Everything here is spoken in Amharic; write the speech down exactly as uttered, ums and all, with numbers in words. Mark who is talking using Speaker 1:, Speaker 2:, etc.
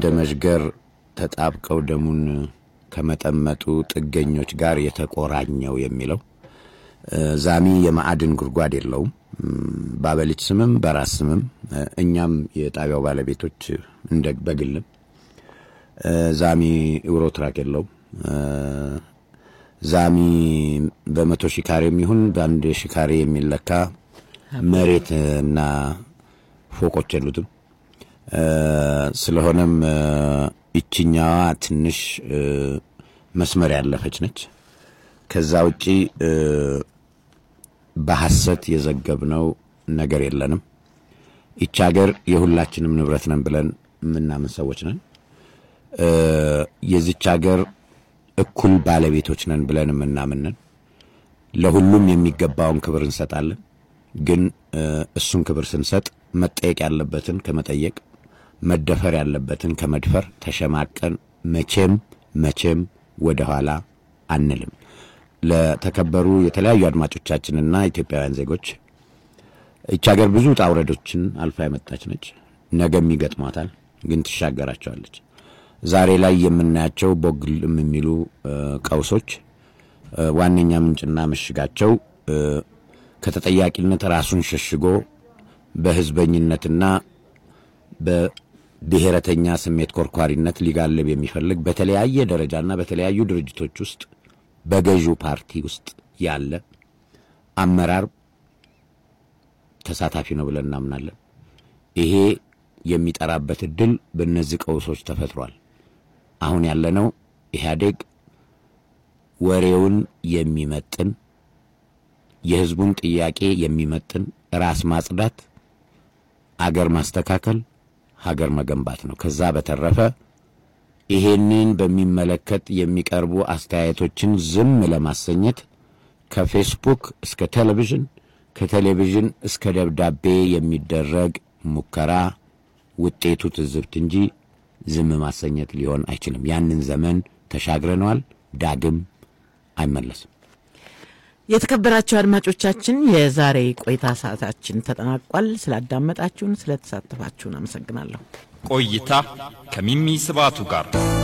Speaker 1: እንደ መሽገር ተጣብቀው ደሙን ከመጠመጡ ጥገኞች ጋር የተቆራኘው የሚለው ዛሚ የማዕድን ጉርጓድ የለውም ባበልጭ ስምም በራስ ስምም እኛም የጣቢያው ባለቤቶች እንደ በግልም ዛሚ ዩሮትራክ የለውም ዛሚ በመቶ ሺህ ካሬም ይሁን በአንድ ሺህ ካሬ የሚለካ መሬትና ፎቆች የሉትም ስለሆነም እቺኛዋ ትንሽ መስመር ያለፈች ነች ከዛ ውጪ በሐሰት የዘገብነው ነገር የለንም እቺ ሀገር የሁላችንም ንብረት ነን ብለን ምናምን ሰዎች ነን የዚች ሀገር እኩል ባለቤቶች ነን ብለን ምናምን ነን ለሁሉም የሚገባውን ክብር እንሰጣለን ግን እሱን ክብር ስንሰጥ መጠየቅ ያለበትን ከመጠየቅ መደፈር ያለበትን ከመድፈር ተሸማቀን መቼም መቼም ወደ ኋላ አንልም ለተከበሩ የተለያዩ አድማጮቻችንና ኢትዮጵያውያን ዜጎች እቺ ሀገር ብዙ ጣውረዶችን አልፋ የመጣች ነች ነገም ይገጥማታል ግን ትሻገራቸዋለች ዛሬ ላይ የምናያቸው ቦግልም የሚሉ ቀውሶች ዋነኛ ምንጭና መሽጋቸው ከተጠያቂነት ራሱን ሸሽጎ በህዝበኝነትና በብሔረተኛ ስሜት ኮርኳሪነት ሊጋለብ የሚፈልግ በተለያየ ደረጃና በተለያዩ ድርጅቶች ውስጥ በገዢው ፓርቲ ውስጥ ያለ አመራር ተሳታፊ ነው ብለን እናምናለን ይሄ የሚጠራበት እድል በእነዚህ ቀውሶች ተፈጥሯል አሁን ያለነው ኢህአዴግ ወሬውን የሚመጥን የህዝቡን ጥያቄ የሚመጥን ራስ ማጽዳት አገር ማስተካከል ሀገር መገንባት ነው ከዛ በተረፈ ይሄንን በሚመለከት የሚቀርቡ አስተያየቶችን ዝም ለማሰኘት ከፌስቡክ እስከ ቴሌቪዥን ከቴሌቪዥን እስከ ደብዳቤ የሚደረግ ሙከራ ውጤቱ ትዝብት እንጂ ዝም ማሰኘት ሊሆን አይችልም ያንን ዘመን ተሻግረናል ዳግም አይመለስም
Speaker 2: የተከበራችሁ አድማጮቻችን የዛሬ ቆይታ ሰዓታችን ተጠናቋል ስላዳመጣችሁን ስለተሳተፋችሁን አመሰግናለሁ
Speaker 3: ቆይታ ከሚሚ ስባቱ ጋር